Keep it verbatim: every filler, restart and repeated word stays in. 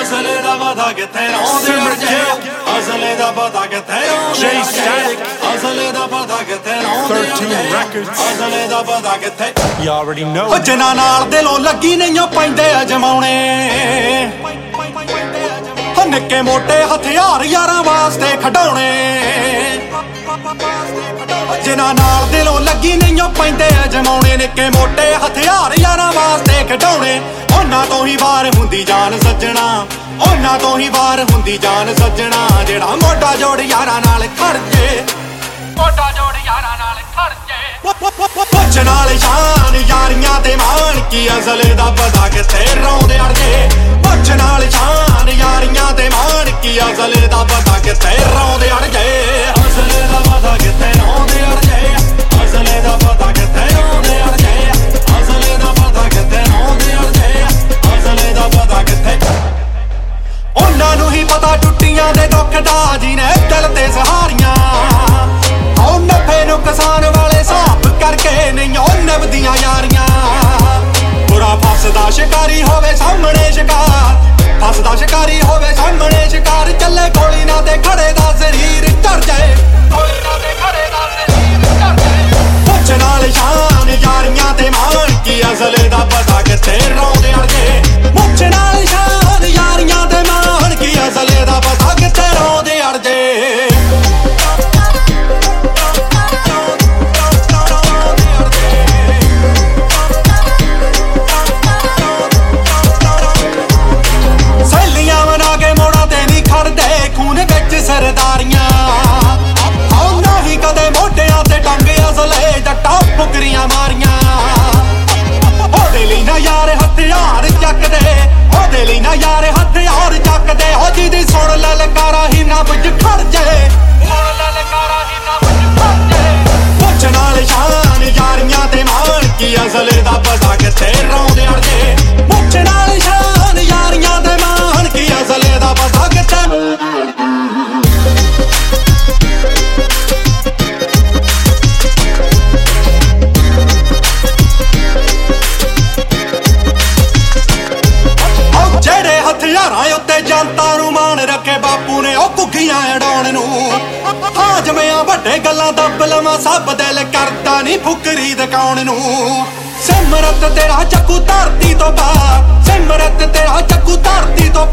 ਅਸਲੇ ਦਾ ਪਤਾ ਕਿੱਥੇ ਲਾਉਂਦੇ ਅੜਜੇ ਅਸਲੇ ਦਾ ਪਤਾ ਕਿੱਥੇ ਲਾਉਂਦੇ ਅਸਲੇ ਦਾ ਪਤਾ ਕਿੱਥੇ ਲਾਉਂਦੇ ਅਸਲੇ ਦਾ ਪਤਾ ਕਿੱਥੇ You already know ਜਿਨ੍ਹਾਂ ਨਾਲ ਦਿਲੋਂ ਲੱਗੀ ਨਹੀਂਓ ਪੈਂਦੇ ਅਜਮਾਉਣੇ ਨਿੱਕੇ ਮੋਟੇ ਹਥਿਆਰ ਯਾਰਾਂ ਵਾਸਤੇ ਖਡਾਉਣੇ ਜਿਨ੍ਹਾਂ ਨਾਲ ਦਿਲੋਂ ਲੱਗੀ ਨਹੀਂਓ ਪੈਂਦੇ ਅਜਮਾਉਣੇ ਨਿੱਕੇ ਮੋਟੇ ਹਥਿਆਰ ਯਾਰਾਂ ਵਾਸਤੇ ਖਡਾਉਣੇ ਉਹਨਾਂ ਤੋਂ ਹੀ ਵਾਰ ਹੁੰਦੀ ਜਾਨ ਸੱਜਣਾ ਉਹਨਾਂ ਤੋਂ ਹੀ ਵਾਰ ਹੁੰਦੀ ਜਾਨ ਸੱਜਣਾ ਜਿਹੜਾ ਮੋਢਾ ਜੋੜ ਯਾਰਾਂ ਨਾਲ ਖੜ ਜੇ ਮੋਢਾ ਜੋੜ ਯਾਰਾਂ ਨਾਲ ਖੜ ਜੇ ਪੁੱਛ ਨਾਲ ਸ਼ਾਨ ਯਾਰੀਆਂ ਤੇ ਮਾਣ ਕੀ ਅਸਲੇ ਦਾ ਪਤਾ ਕਿੱਥੇ ਰੌਂਦੇ ਅੜਜੇ ਪੁੱਛ ਨਾਲ ਸ਼ਾਨ ਯਾਰੀਆਂ ਤੇ ਮਾਣ ਕੀ ਅਸਲੇ ਦਾ ਪਤਾ ਕਿੱਥੇ ਰੌਂਦੇ ਅੜਜੇ ਅਸਲੇ ਦਾ ਪਤਾ ਕਿੱਥੇ ਰੌਂਦੇ ਅੜਜੇ ਅਸਲੇ ਦਾ ਪਤਾ ਕਿੱਥੇ ਰੌਂਦੇ ਅੜਜੇ ਅਸਲੇ ਦਾ ਪਤਾ ਕਿੱਥੇ ਰੌਂਦੇ ਅੜਜੇ ਅਸਲੇ ਦਾ ਪਤਾ ਕਿੱਥੇ ਉਹਨਾਂ ਨੂੰ ਹੀ ਪਤਾ ਟੁੱਟੀਆਂ ਦੇ ਦੁੱਖ ਦਾ ਜਿਹਨੇ ਦਿਲ ਤੇ ਸਹਾਰੀਆਂ ਉਹ ਨਫੇ ਨੁਕਸਾਨ ਵਾਲੇ ਹਿਸਾਬ ਕਰਕੇ ਨਹੀਂ ਉਹ ਨਿਭਦੀਆਂ ਯਾਰੀਆਂ ਬੁਰਾ ਫਸਦਾ ਸ਼ਿਕਾਰੀ ਹੋਵੇ ਸਾਹਮਣੇ ਸ਼ਿਕਾਰ ਫਸਦਾ ਸ਼ਿਕਾਰੀ ਹੋਵੇ ਸਾਹਮਣੇ ਸ਼ਿਕਾਰ ਚੱਲੇ ਗੋਲੀ ਨਾ ਤੇ ਖੜੇ ਦਾ ਸਰੀਰ ਝੜ ਜਾਏ ਗੋਲੀ ਨਾ ਤੇ ਖੜੇ ਦਾ ਸਰੀਰ ਝੜ ਜਾਏ ਪੁੱਛ ਨਾਲ ਸ਼ਾਨ ਯਾਰੀਆਂ ਤੇ ਮਾਣ ਕੀ ਅਸਲੇ ਦਾ ਪਤਾ ਕਿੱਥੇ ਰੌਂਦੇ ਅੜਜੇ ਪੁੱਛ ਨਾਲ ਸ਼ਾਨ ਯਾਰੀਆਂ ਤੇ ਮਾਣ ਕੀ ਅਸਲੇ ਦਾ ਪਤਾ ਕਿੱਥੇ ਰੌਂਦੇ ਅੜਜੇ ਸਰਦਾਰੀਆਂ ਉਹਨਾਂ ਹੀ ਕਦੇ ਮੋਢਿਆਂ ਤੇ ਟੰਗ ਅਸਲੇ ਜੱਟਾਂ ਫੁਕਰੀਆਂ ਮਾਰੀਆਂ ਉਹਦੇ ਲਈ ਨਾ ਯਾਰ ਹਥਿਆਰ ਚੱਕਦੇ ਉਹਦੇ ਲਈ ਨਾ ਯਾਰ ਹਥਿਆਰ ਚੱਕਦੇ ਹੋ ਜਿਹਦੀ ਸੁਣ ਲਲਕਾਰਾ ਹੀ ਨਾ ਵਿੱਚ ਖੜ ਜਾਏ ਸੁਣ ਲਲਕਾਰਾ ਹੀ ਨਾ ਵਿੱਚ ਖੜ ਜਾਏ ਪੁੱਛ ਨਾਲ ਸ਼ਾਨ ਯਾਰੀਆਂ ਤੇ ਮਾਣ ਕੀ ਅਸਲੇ ਦਾ ਪਤਾ ਕਿੱਥੇ ਰੌਂਦੇ ਅੜਜੇ ਪੁੱਛ ਨਾਲ ਸ਼ਾਨ ਯਾਰੀਆਂ ਤੇ ਮਾਣ ਕੀ ਅਸਲੇ ਦਾ ਪਤਾ ਕਿੱਥੇ ਹਥਿਆਰਾਂ ਉੱਤੇ ਜਨਤਾ ਨੂੰ ਮਾਣ ਰੱਖੇ ਬਾਪੂ ਨੇ ਉਹ ਘੁੱਗੀਆਂ ਅਡਾਉਣ ਨੂੰ ਹਾਜਮਿਆਂ ਵੱਡੇ ਗੱਲਾਂ ਦੱਬ ਲਵਾਂ ਸਭ ਦਿਲ ਕਰਦਾ ਨਹੀਂ ਫੁਕਰੀ ਦਿਖਾਉਣ ਨੂੰ ਸਿਮਰਤ ਤੇਰਾ ਚੱਕੂ ਧਰਤੀ ਤੋਂ ਬਾਹਰ ਸਿਮਰਤ ਤੇਰਾ ਚੱਕੂ ਧਰਤੀ ਤੋਂ